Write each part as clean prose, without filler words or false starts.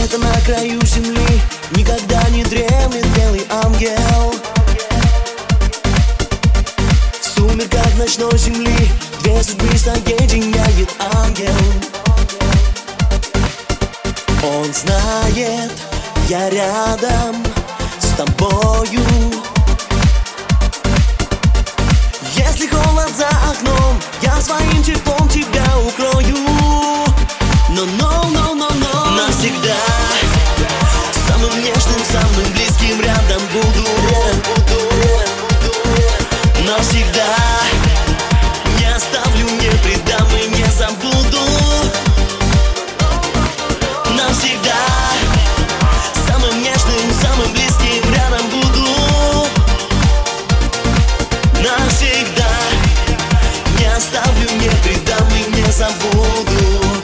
Где-то на краю земли никогда не дремлет белый ангел. В сумерках ночной земли две судьбы соединяет ангел. Он знает, я рядом с тобою. Если холод за окном, я своим теплом тебя укрою. Но навсегда самым нежным, самым близким рядом буду. Навсегда не оставлю, не предам и не забуду. Навсегда самым нежным, самым близким рядом буду. Навсегда не оставлю, не предам и не забуду.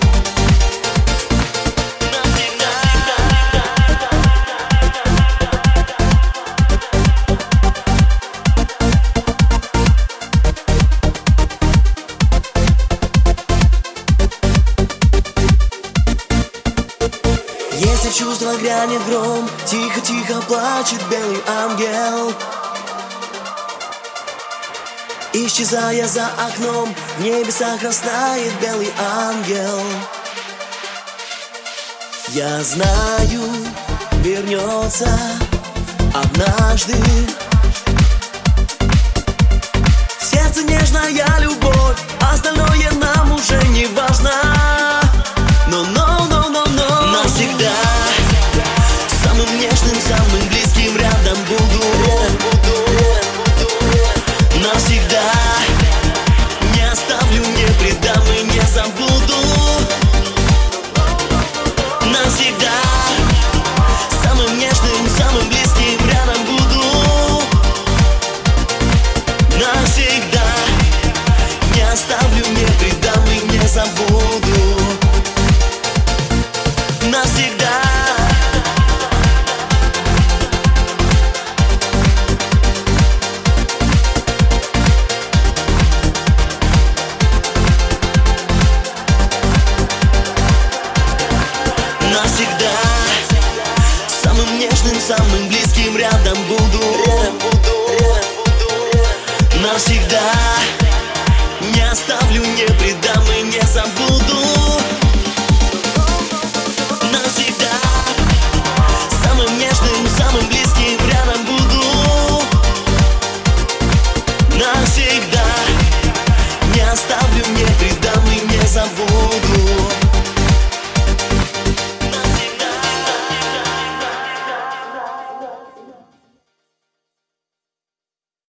Если в чувства грянет гром, тихо-тихо плачет белый ангел. Исчезая за окном, в небесах растает белый ангел. Я знаю, вернется однажды. В сердце нежная любовь, остальное нам уже не важно.